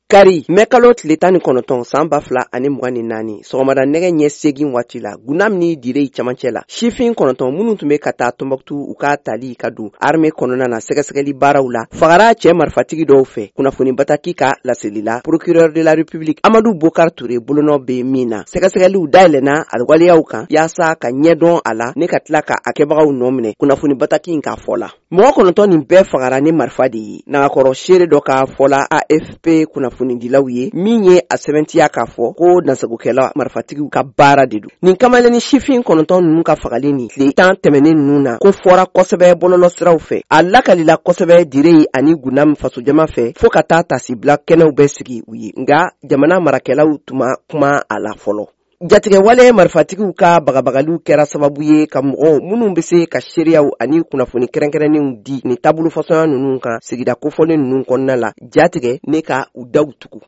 Kari mekalo tile 19 san 2024 sɔgɔmada nɛgɛ ɲɛ 8 waati la Gunam ni Dire camancɛ la sifin 9 minnu tun bɛ ka taa Tombouctou u ka tali ka don armée kɔnɔna na sɛgɛsɛgɛli baaraw la fagara cɛ marifatigi dɔw fɛ kunnafoni bataki ka laseli la procureur de la République Amadou Bokar Touré bolonɔ bɛ min na sɛgɛsɛgɛliw dayɛlɛna alwaleyaw kan yaasa ka ɲɛdɔn a la ne ka tila ka akɛbagaw nɔ minɛ kunnafoni bataki in ka fɔ la mɔgɔ 9 nin bɛɛ fagara ni marifa de ye nagakɔrɔ seere dɔ ka fɔ la AFP kunnafonidilaw ye min ye a sɛbɛntiya k'a fɔ ko dansagokɛla marifatigiw ka baara de don nin kamaleni sifin 9 ninnu ka fagali ni tile 10 tɛmɛnen ninnu na ko fɔra kosɛbɛ bɔlɔlɔsiraw fɛ a lakalila kosɛbɛ Dire ani Gunam fasojama fɛ fo ka taa tasibila kɛnɛw bɛ sigi u ye nga jamana marakɛlaw tuma kuma a la fɔlɔ jatigɛwale marifatigiw ka bagabagaliw kɛra sababu ye ka mɔgɔw minnu bɛ se ka seereyaw ani kunnafoni kɛrɛnkɛrɛnnenw di ni taabolo fɔsɔnya ninnu kan sigida kofɔlen ninnu kɔnɔna la jatigɛ ne ka u daw tugu